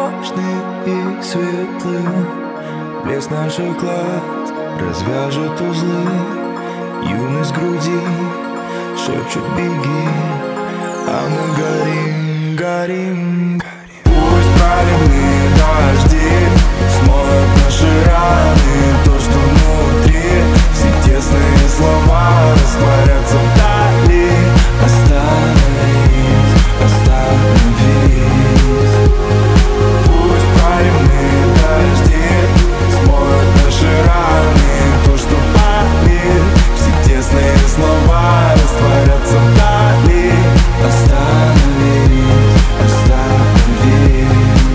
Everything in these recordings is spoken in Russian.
тревожный и светлый. Блеск наших глаз развяжет узлы. Юность груди шепчет беги, а мы горим, горим. Пусть проливные дожди смоют наши раны, то, что внутри. Все тесные слова растворятся вдали. Остановись, остановись. Пусть проливные дожди смоют наши раны, то, что болит. Все тесные слова растворятся вдали. Остановись, остановись.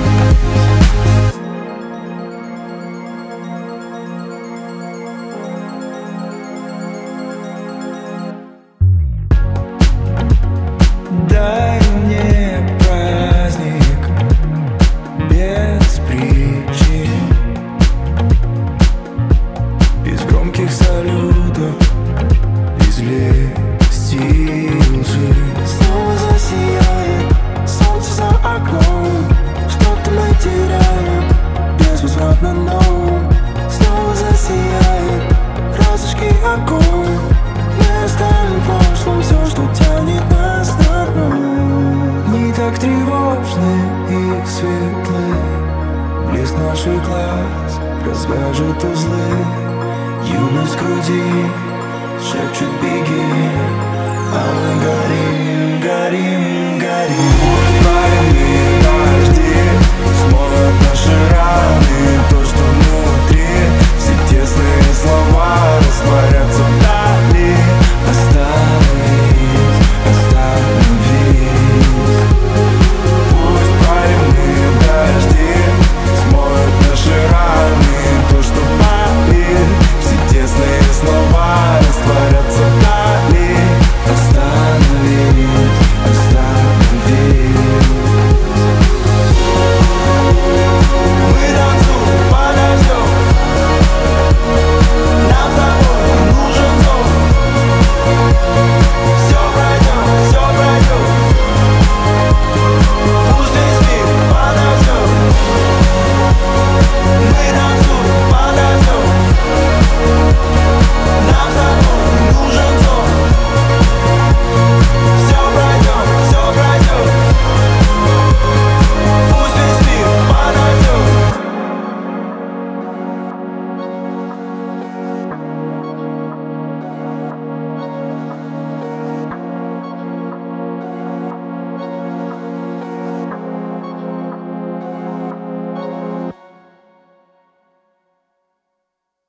Дай мне праздник без причин, без громких салютов, без лести лжи. Снова засияет солнце за окном, что-то мы теряем безвозвратно, но снова засияет радужки огонь. Мы оставим в прошлом все, что тянет нас на дно. Не так тревожны и светлы. Блеск наших глаз развяжет узлы. Юность груди шепчет беги, а мы